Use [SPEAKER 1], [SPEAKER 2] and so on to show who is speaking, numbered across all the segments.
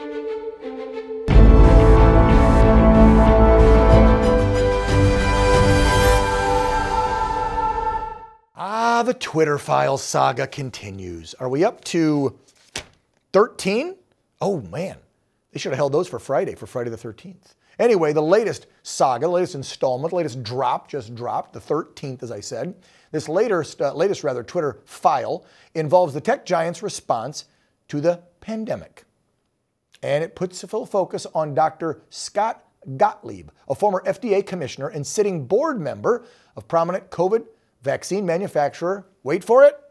[SPEAKER 1] The Twitter files saga continues. Are we up to 13? Oh man, they should have held those for Friday the 13th. Anyway, the latest saga, the latest installment, the latest drop just dropped, the 13th, as I said. This latest Twitter file involves the tech giant's response to the pandemic. And it puts a full focus on Dr. Scott Gottlieb, a former FDA commissioner and sitting board member of prominent COVID vaccine manufacturer, wait for it,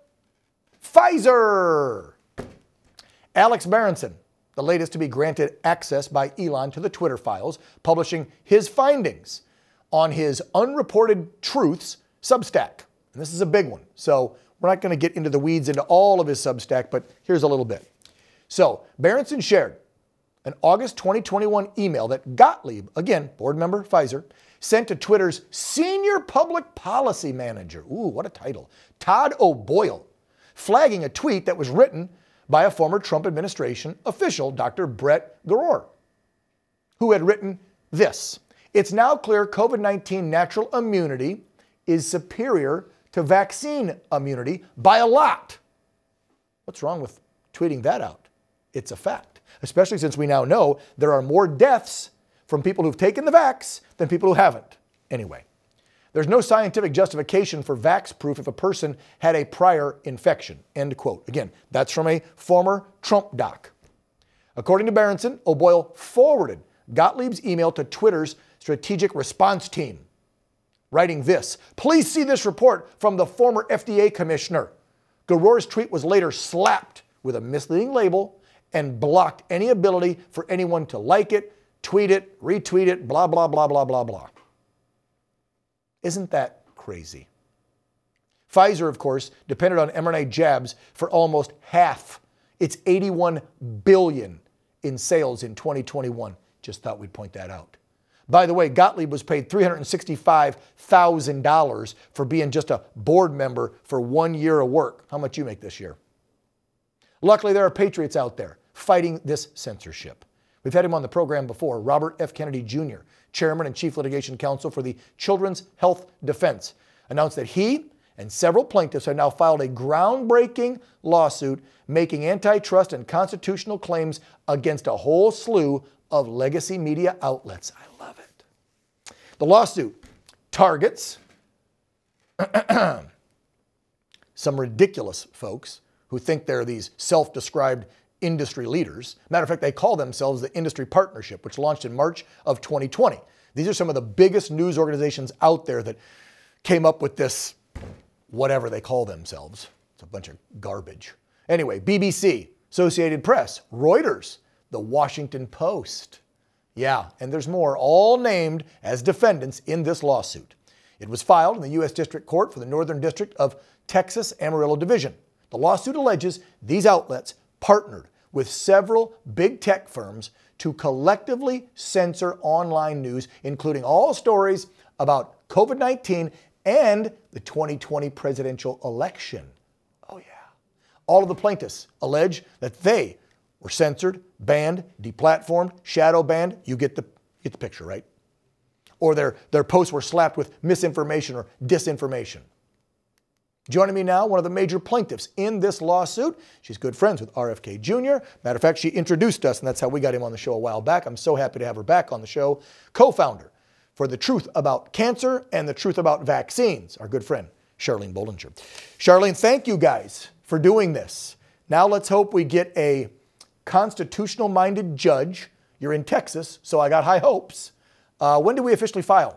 [SPEAKER 1] Pfizer. Alex Berenson, the latest to be granted access by Elon to the Twitter files, publishing his findings on his Unreported Truths Substack. And this is a big one. So we're not going to get into the weeds into all of his Substack, but here's a little bit. So Berenson shared an August 2021 email that Gottlieb, again, board member, Pfizer, sent to Twitter's senior public policy manager, ooh, what a title, Todd O'Boyle, flagging a tweet that was written by a former Trump administration official, Dr. Brett Garor, who had written this: "It's now clear COVID-19 natural immunity is superior to vaccine immunity by a lot." What's wrong with tweeting that out? It's a fact, especially since we now know there are more deaths from people who've taken the vax than people who haven't. Anyway, there's no scientific justification for vax proof if a person had a prior infection, end quote. Again, that's from a former Trump doc. According to Berenson, O'Boyle forwarded Gottlieb's email to Twitter's strategic response team, writing this: "Please see this report from the former FDA commissioner." Garor's tweet was later slapped with a misleading label and blocked any ability for anyone to like it, tweet it, retweet it, blah, blah, blah, blah, blah, blah. Isn't that crazy? Pfizer, of course, depended on mRNA jabs for almost half its $81 billion in sales in 2021. Just thought we'd point that out. By the way, Gottlieb was paid $365,000 for being just a board member for 1 year of work. How much you make this year? Luckily, there are patriots out there fighting this censorship. We've had him on the program before. Robert F. Kennedy Jr., Chairman and Chief Litigation Counsel for the Children's Health Defense, announced that he and several plaintiffs have now filed a groundbreaking lawsuit making antitrust and constitutional claims against a whole slew of legacy media outlets. I love it. The lawsuit targets some ridiculous folks who think they're these self-described industry leaders. Matter of fact, they call themselves the Industry Partnership, which launched in March of 2020. These are some of the biggest news organizations out there that came up with this, whatever they call themselves. It's a bunch of garbage. Anyway, BBC, Associated Press, Reuters, The Washington Post. Yeah, and there's more, all named as defendants in this lawsuit. It was filed in the U.S. District Court for the Northern District of Texas Amarillo Division. The lawsuit alleges these outlets partnered with several big tech firms to collectively censor online news, including all stories about COVID-19 and the 2020 presidential election. Oh yeah. All of the plaintiffs allege that they were censored, banned, deplatformed, shadow banned. You get the picture, right? Or their posts were slapped with misinformation or disinformation. Joining me now, one of the major plaintiffs in this lawsuit. She's good friends with RFK Jr. Matter of fact, she introduced us, and that's how we got him on the show a while back. I'm so happy to have her back on the show. Co-founder for The Truth About Cancer and The Truth About Vaccines, our good friend, Charlene Bollinger. Charlene, thank you guys for doing this. Now let's hope we get a constitutional-minded judge. You're in Texas, so I got high hopes. When do we officially file?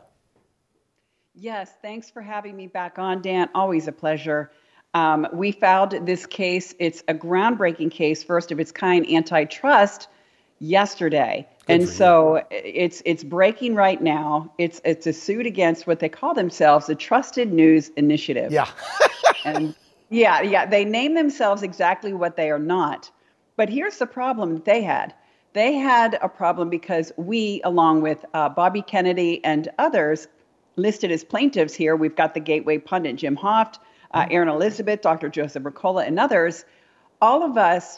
[SPEAKER 2] Yes, thanks for having me back on, Dan. Always a pleasure. We filed this case. It's a groundbreaking case, first of its kind, antitrust, yesterday. And so it's breaking right now. It's a suit against what they call themselves the Trusted News Initiative.
[SPEAKER 1] Yeah.
[SPEAKER 2] And yeah, they name themselves exactly what they are not. But here's the problem that they had. They had a problem because we, along with Bobby Kennedy and others, listed as plaintiffs here. We've got the Gateway pundit Jim Hoft, Aaron Elizabeth, Dr. Joseph Mercola, and others. All of us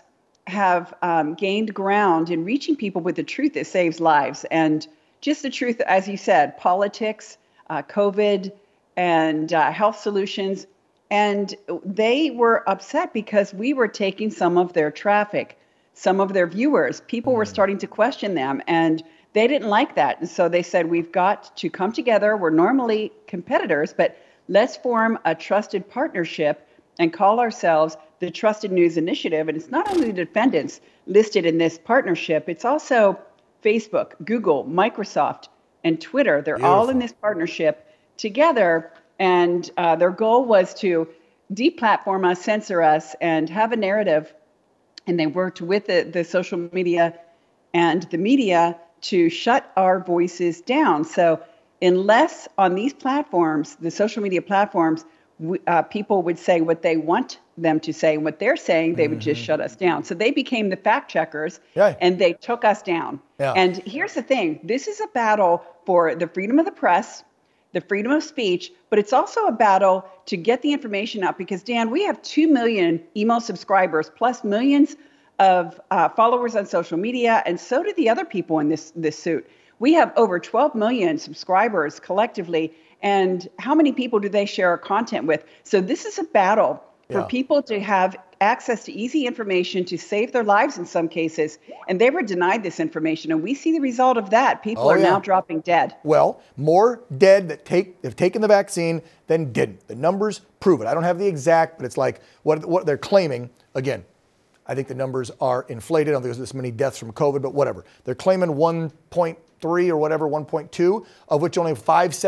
[SPEAKER 2] have gained ground in reaching people with the truth that saves lives. And just the truth, as you said, politics, COVID, and health solutions. And they were upset because we were taking some of their traffic, some of their viewers. People were starting to question them, and they didn't like that. And so they said, we've got to come together. We're normally competitors, but let's form a trusted partnership and call ourselves the Trusted News Initiative. And it's not only the defendants listed in this partnership, it's also Facebook, Google, Microsoft, and Twitter. They're all in this partnership together. And their goal was to deplatform us, censor us, and have a narrative. And they worked with the social media and the media to shut our voices down. So unless on these platforms, the social media platforms, people would say what they want them to say and what they're saying, they would just shut us down. So they became the fact checkers, and they took us down. And here's the thing. This is a battle for the freedom of the press, the freedom of speech, but it's also a battle to get the information out because, Dan, we have 2 million email subscribers plus millions of followers on social media, and so do the other people in this suit. We have over 12 million subscribers collectively, and how many people do they share our content with? So this is a battle for people to have access to easy information to save their lives in some cases, and they were denied this information, and we see the result of that. People are now dropping dead.
[SPEAKER 1] Well, more dead that have taken the vaccine than didn't. The numbers prove it. I don't have the exact, but it's like what they're claiming. Again, I think the numbers are inflated. I don't think there's this many deaths from COVID, but whatever. They're claiming 1.3 or whatever, 1.2, of which only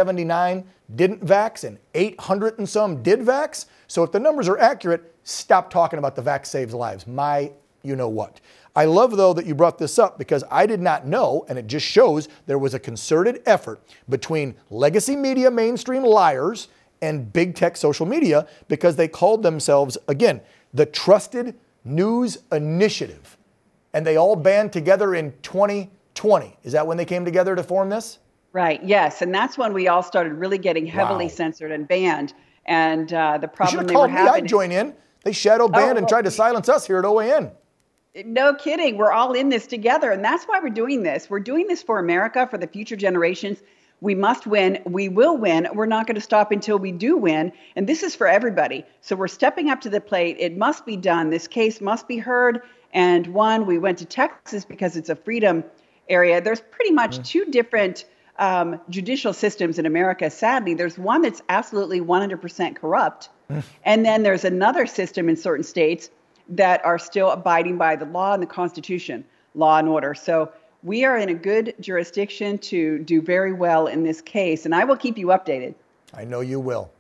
[SPEAKER 1] 579 didn't vax and 800 and some did vax. So if the numbers are accurate, stop talking about the vax saves lives. You know what. I love, though, that you brought this up because I did not know, and it just shows there was a concerted effort between legacy media, mainstream liars, and big tech social media because they called themselves, again, the Trusted News Initiative. And they all band together in 2020. Is that when they came together to form this?
[SPEAKER 2] Right, yes. And that's when we all started really getting heavily censored and banned. And the problem they were having...
[SPEAKER 1] I'd join in. They shadow banned and tried to silence us here at OAN.
[SPEAKER 2] No kidding. We're all in this together. And that's why we're doing this. We're doing this for America, for the future generations. We must win. We will win. We're not going to stop until we do win. And this is for everybody. So we're stepping up to the plate. It must be done. This case must be heard. And we went to Texas because it's a freedom area. There's pretty much two different judicial systems in America. Sadly, there's one that's absolutely 100% corrupt. And then there's another system in certain states that are still abiding by the law and the Constitution, law and order. So we are in a good jurisdiction to do very well in this case, and I will keep you updated.
[SPEAKER 1] I know you will.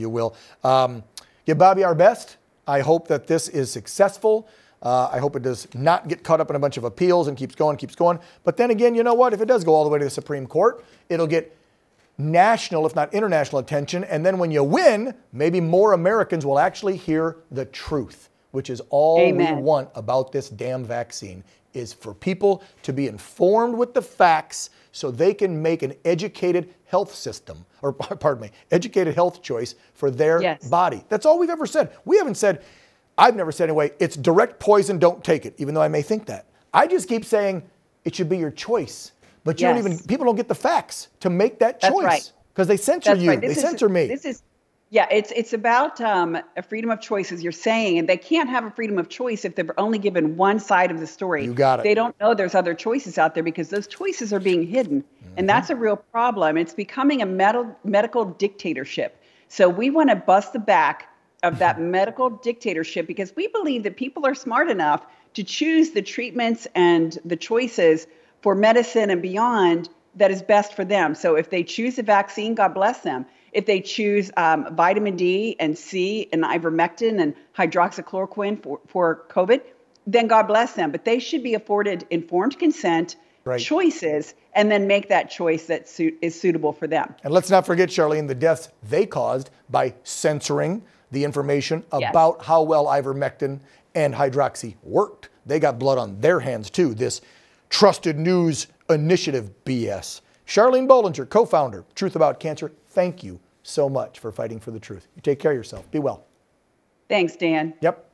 [SPEAKER 1] Give Bobby our best. I hope that this is successful. I hope it does not get caught up in a bunch of appeals and keeps going. But then again, you know what? If it does go all the way to the Supreme Court, it'll get national, if not international attention. And then when you win, maybe more Americans will actually hear the truth, which is all we want about this damn vaccine, is for people to be informed with the facts so they can make an educated health system, or educated health choice for their body. That's all we've ever said. I've never said anyway, it's direct poison, don't take it, even though I may think that. I just keep saying it should be your choice. But people don't get the facts to make that choice. Because they censor you, they censor me.
[SPEAKER 2] It's about a freedom of choice, as you're saying, and they can't have a freedom of choice if they're only given one side of the story.
[SPEAKER 1] You got it.
[SPEAKER 2] They don't know there's other choices out there because those choices are being hidden. And that's a real problem. It's becoming a medical dictatorship. So we want to bust the back of that medical dictatorship because we believe that people are smart enough to choose the treatments and the choices for medicine and beyond that is best for them. So if they choose a vaccine, God bless them. If they choose vitamin D and C and ivermectin and hydroxychloroquine for COVID, then God bless them. But they should be afforded informed consent, choices, and then make that choice that is suitable for them.
[SPEAKER 1] And let's not forget, Charlene, the deaths they caused by censoring the information about how well ivermectin and hydroxy worked. They got blood on their hands too, this Trusted News Initiative BS. Charlene Bollinger, co-founder, Truth About Cancer, thank you so much for fighting for the truth. You take care of yourself. Be well.
[SPEAKER 2] Thanks, Dan.
[SPEAKER 1] Yep.